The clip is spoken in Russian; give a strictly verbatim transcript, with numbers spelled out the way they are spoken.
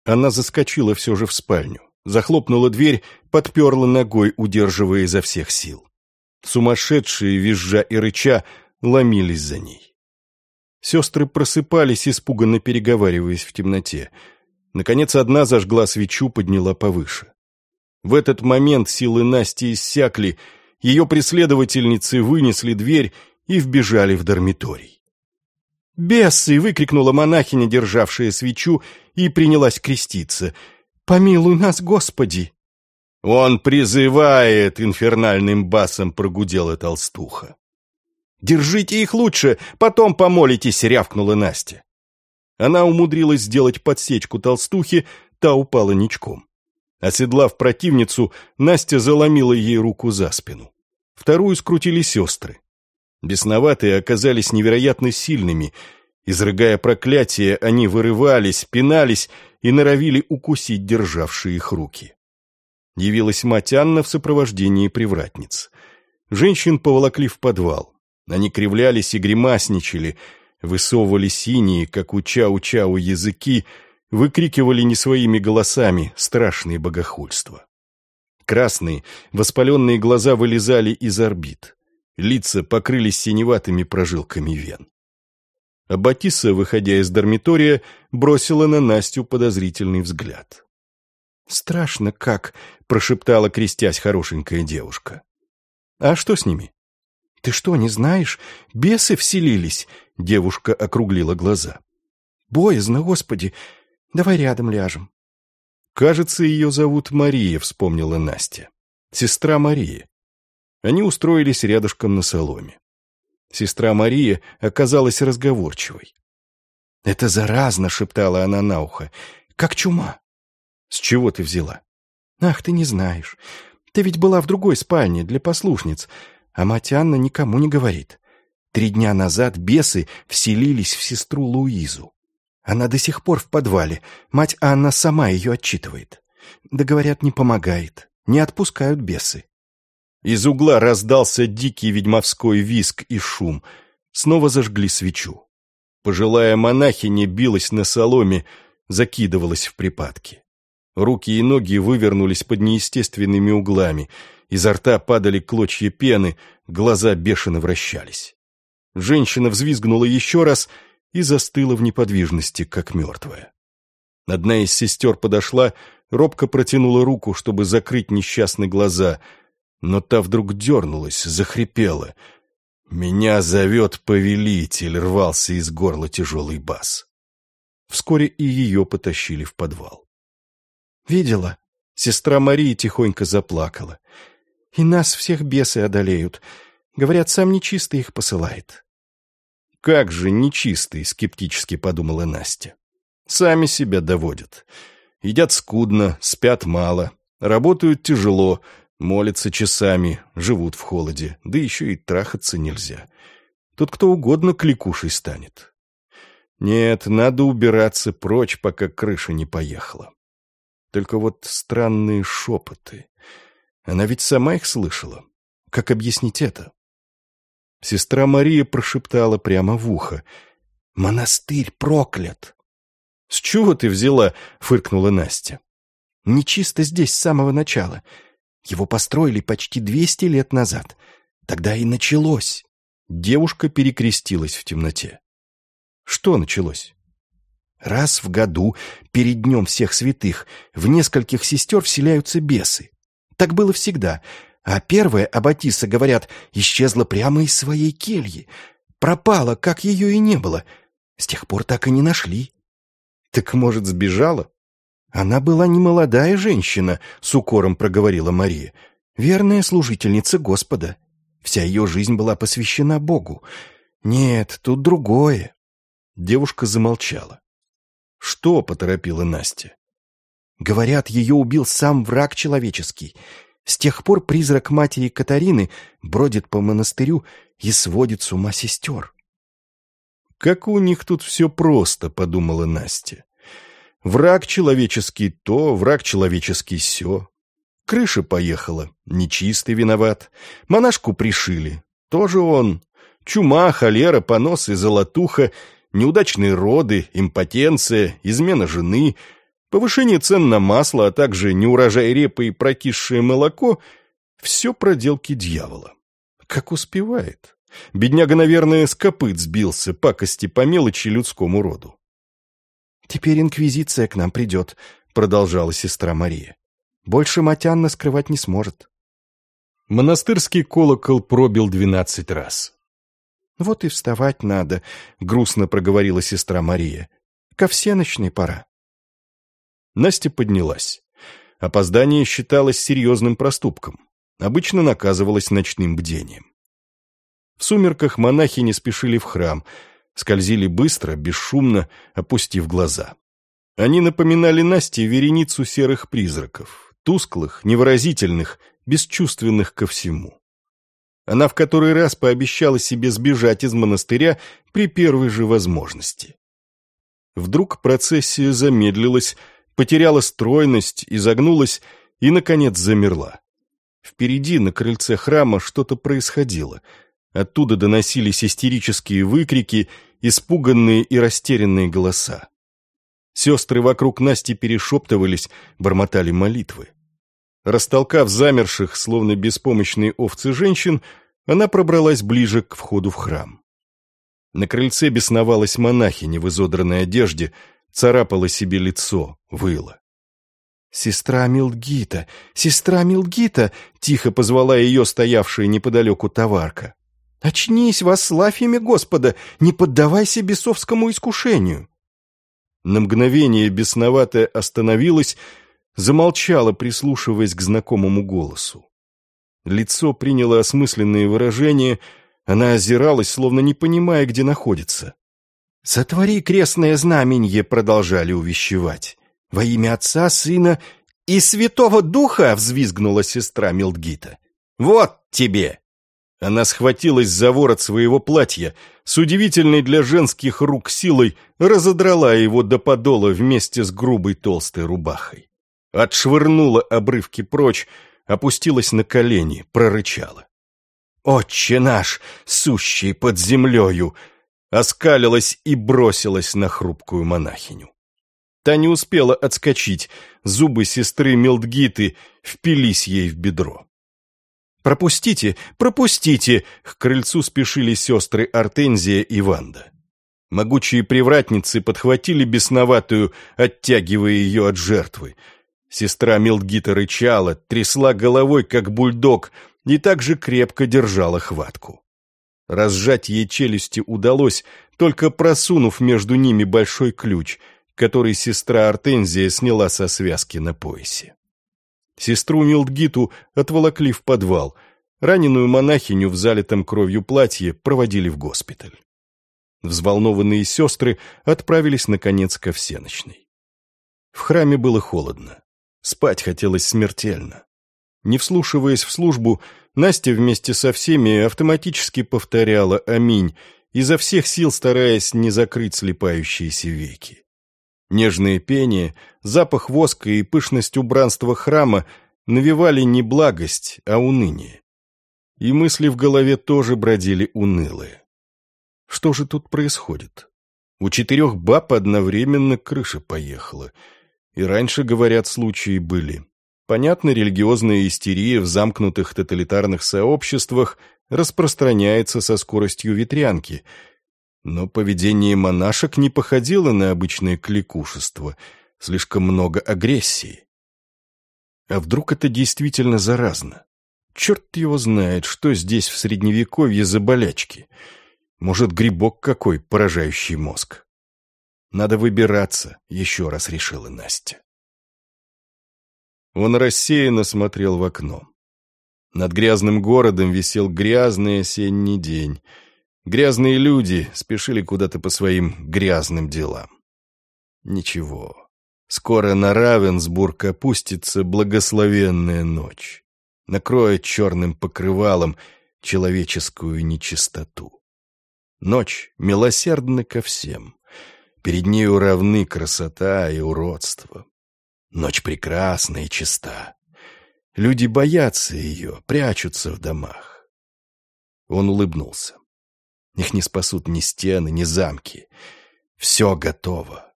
Она заскочила все же в спальню, захлопнула дверь, подперла ногой, удерживая изо всех сил. Сумасшедшие, визжа и рыча, ломились за ней. Сестры просыпались, испуганно переговариваясь в темноте. Наконец одна зажгла свечу, подняла повыше. В этот момент силы Насти иссякли, ее преследовательницы вынесли дверь и вбежали в дармиторий. «Бесы!» — выкрикнула монахиня, державшая свечу, и принялась креститься. «Помилуй нас, Господи!» «Он призывает!» — инфернальным басом прогудела толстуха. «Держите их лучше, потом помолитесь!» — рявкнула Настя. Она умудрилась сделать подсечку толстухи, та упала ничком. Оседлав противницу, Настя заломила ей руку за спину. Вторую скрутили сестры. Бесноватые оказались невероятно сильными. Изрыгая проклятия, они вырывались, пинались и норовили укусить державшие их руки. Явилась мать Анна в сопровождении привратниц. Женщин поволокли в подвал. Они кривлялись и гримасничали, высовывали синие, как у чау-чау, языки, выкрикивали не своими голосами страшные богохульства. Красные, воспаленные глаза вылезали из орбит. Лица покрылись синеватыми прожилками вен. Аббатисса, выходя из дармитория, бросила на Настю подозрительный взгляд. «Страшно как!» — прошептала, крестясь, хорошенькая девушка. «А что с ними?» «Ты что, не знаешь? Бесы вселились!» — девушка округлила глаза. «Боязно, Господи! Давай рядом ляжем». «Кажется, ее зовут Мария», — вспомнила Настя. «Сестра Мария». Они устроились рядышком на соломе. Сестра Мария оказалась разговорчивой. «Это заразно», — шептала она на ухо, — «как чума». «С чего ты взяла?» «Ах, ты не знаешь. Ты ведь была в другой спальне для послушниц, а мать Анна никому не говорит. Три дня назад бесы вселились в сестру Луизу. Она до сих пор в подвале, мать Анна сама ее отчитывает. Да, говорят, не помогает, не отпускают бесы». Из угла раздался дикий ведьмовской визг и шум. Снова зажгли свечу. Пожилая монахиня билась на соломе, закидывалась в припадки. Руки и ноги вывернулись под неестественными углами, изо рта падали клочья пены, глаза бешено вращались. Женщина взвизгнула еще раз и застыла в неподвижности, как мертвая. Одна из сестер подошла, робко протянула руку, чтобы закрыть несчастные глаза, но та вдруг дернулась, захрипела. «Меня зовет повелитель», — рвался из горла тяжелый бас. Вскоре и ее потащили в подвал. «Видела?» — сестра Мария тихонько заплакала. «И нас всех бесы одолеют. Говорят, сам нечистый их посылает». «Как же нечистый?» — скептически подумала Настя. «Сами себя доводят. Едят скудно, спят мало, работают тяжело, молятся часами, живут в холоде, да еще и трахаться нельзя. Тут кто угодно кликушей станет. Нет, надо убираться прочь, пока крыша не поехала. Только вот странные шепоты. Она ведь сама их слышала. Как объяснить это?» Сестра Мария прошептала прямо в ухо. «Монастырь проклят!» «С чего ты взяла?» — фыркнула Настя. «Нечисто здесь с самого начала. Его построили почти двести лет назад. Тогда и началось». Девушка перекрестилась в темноте. «Что началось?» «Раз в году, перед Днем всех святых, в нескольких сестер вселяются бесы. Так было всегда. А первая аббатисса, говорят, исчезла прямо из своей кельи. Пропала, как ее и не было. С тех пор так и не нашли». «Так, может, сбежала?» «Она была не молодая женщина», — с укором проговорила Мария. «Верная служительница Господа. Вся ее жизнь была посвящена Богу. Нет, тут другое». Девушка замолчала. «Что?» — поторопила Настя. «Говорят, ее убил сам враг человеческий. С тех пор призрак матери Катарины бродит по монастырю и сводит с ума сестер». «Как у них тут все просто», — подумала Настя. «Враг человеческий то, враг человеческий сё. Крыша поехала, нечистый виноват. Монашку пришили, тоже он. Чума, холера, понос и золотуха, неудачные роды, импотенция, измена жены. Повышение цен на масло, а также неурожай репы и прокисшее молоко — все проделки дьявола. Как успевает? Бедняга, наверное, с копыт сбился, пакости по мелочи людскому роду. «Теперь инквизиция к нам придет», — продолжала сестра Мария. «Больше Матянна скрывать не сможет». Монастырский колокол пробил двенадцать раз. «Вот и вставать надо», — грустно проговорила сестра Мария. «Ко всенощной пора». Настя поднялась. Опоздание считалось серьезным проступком. Обычно наказывалось ночным бдением. В сумерках монахи не спешили в храм, скользили быстро, бесшумно, опустив глаза. Они напоминали Насте вереницу серых призраков, тусклых, невыразительных, бесчувственных ко всему. Она в который раз пообещала себе сбежать из монастыря при первой же возможности. Вдруг процессия замедлилась, потеряла стройность, изогнулась и, наконец, замерла. Впереди, на крыльце храма, что-то происходило. Оттуда доносились истерические выкрики, испуганные и растерянные голоса. Сестры вокруг Насти перешептывались, бормотали молитвы. Растолкав замерших, словно беспомощные овцы женщин, она пробралась ближе к входу в храм. На крыльце бесновалась монахиня в изодранной одежде, царапала себе лицо, выла. «Сестра Милдгита! Сестра Милдгита!» — тихо позвала ее стоявшая неподалеку товарка. «Очнись, восславь имя Господа! Не поддавайся бесовскому искушению!» На мгновение бесноватая остановилась, замолчала, прислушиваясь к знакомому голосу. Лицо приняло осмысленные выражения, она озиралась, словно не понимая, где находится. «Сотвори крестное знаменье», — продолжали увещевать. «Во имя Отца, Сына и Святого Духа!» — взвизгнула сестра Милдгита. «Вот тебе!» Она схватилась за ворот своего платья, с удивительной для женских рук силой разодрала его до подола вместе с грубой толстой рубахой. Отшвырнула обрывки прочь, опустилась на колени, прорычала. «Отче наш, сущий под землею!» Оскалилась и бросилась на хрупкую монахиню. Та не успела отскочить, зубы сестры Милдгиты впились ей в бедро. «Пропустите, пропустите!» — к крыльцу спешили сестры Артензия и Ванда. Могучие привратницы подхватили бесноватую, оттягивая ее от жертвы. Сестра Милдгита рычала, трясла головой, как бульдог, и также крепко держала хватку. Разжать ей челюсти удалось, только просунув между ними большой ключ, который сестра Артензия сняла со связки на поясе. Сестру Милдгиту отволокли в подвал, раненую монахиню в залитом кровью платье проводили в госпиталь. Взволнованные сестры отправились, наконец, ко всенощной. В храме было холодно. Спать хотелось смертельно. Не вслушиваясь в службу, Настя вместе со всеми автоматически повторяла «Аминь», изо всех сил стараясь не закрыть слипающиеся веки. Нежное пение, запах воска и пышность убранства храма навевали не благость, а уныние. И мысли в голове тоже бродили унылые. Что же тут происходит? У четырех баб одновременно крыша поехала. И раньше, говорят, случаи были. Понятно, религиозная истерия в замкнутых тоталитарных сообществах распространяется со скоростью ветрянки. Но поведение монашек не походило на обычное кликушество, слишком много агрессии. А вдруг это действительно заразно? Черт его знает, что здесь в Средневековье за болячки. Может, грибок какой, поражающий мозг. Надо выбираться, еще раз решила Настя. Он рассеянно смотрел в окно. Над грязным городом висел грязный осенний день. Грязные люди спешили куда-то по своим грязным делам. Ничего, скоро на Равенсбург опустится благословенная ночь, накроет черным покрывалом человеческую нечистоту. Ночь милосердна ко всем, перед нею равны красота и уродство. Ночь прекрасна и чиста. Люди боятся ее, прячутся в домах. Он улыбнулся. Их не спасут ни стены, ни замки. Все готово.